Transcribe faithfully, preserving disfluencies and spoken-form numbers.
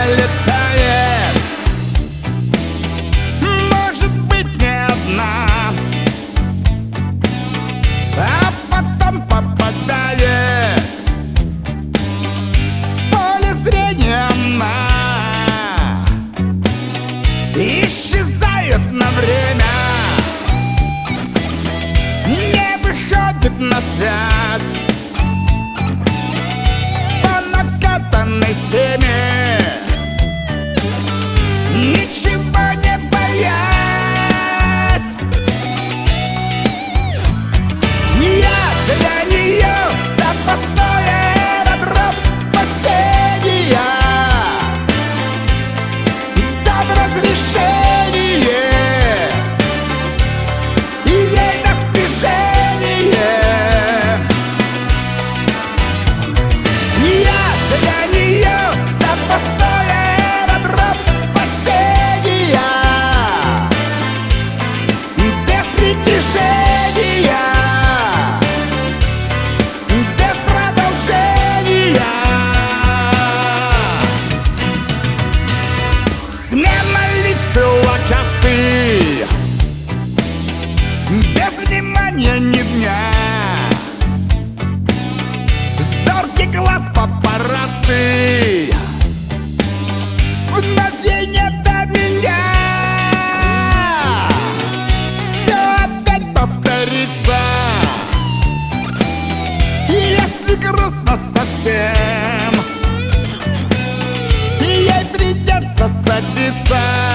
долетает. Может быть, не одна, а потом попадает в поле зрения она, исчезает на время, не выходит на связь по накатанной схеме, ничего не боясь. Я для нее запасной аэродром спасения, дам разрешение и ей достижение. Я для нее запасной аэродром спасения, без притяжения, без продолжения. Смена лиц и локаций, без внимания ни дня, зоркий глаз папарацци, вновь ей не до меня. Все опять повторится, если грустно совсем, ей придется садиться